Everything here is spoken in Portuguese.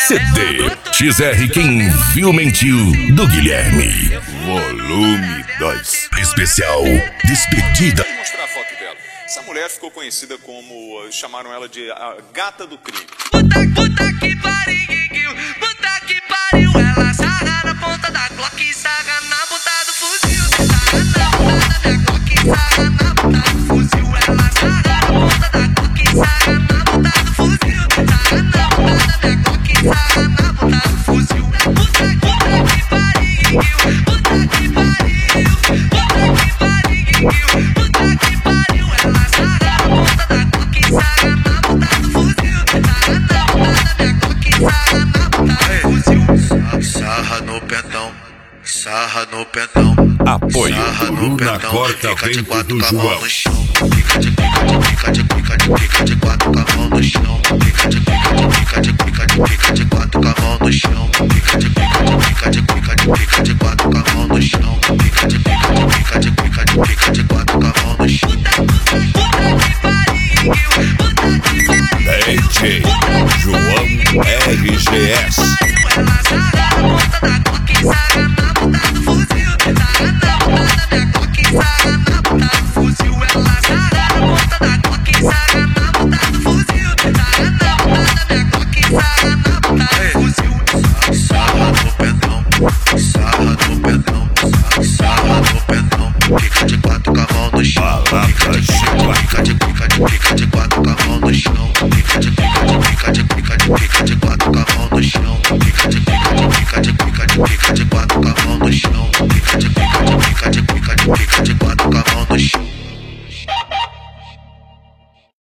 CD XR Quem Viu Mentiu, do Guilherme. Volume 2. Especial Despedida. Vou mostrar a foto dela. Essa mulher ficou conhecida como... chamaram ela de a gata do crime. Puta que pariu, puta que pariu. Ela sarra na ponta da Glock e sarra na ponta do fuzil. Sarra na ponta da Glock e sarra na ponta do fuzil. Ela sarra na ponta da Glock e sarra na ponta do fuzil. Sarra na ponta da Glock e sarra na ponta do fuzil. Puta que pariu, puta que pariu, puta que pariu. Ela sarra na ponta da Glock e sarra na ponta do fuzil. Sarra na ponta da Glock e sarra na ponta do fuzil. Sarra no pentão, sarra no pentão. Apoio Sarra no Bruna pentão, Corta fica de Vento quatro do com a mão João. no chão. Fica de quatro com a mão no chão. Fica de quatro com a mão no chão. Fica de quatro com a mão no chão. Fica de quatro com a mão no chão. DJ João RGS. Ela sarra na ponta da Glock e sarra na ponta do fuzil. Sarra na ponta da Glock e sarra na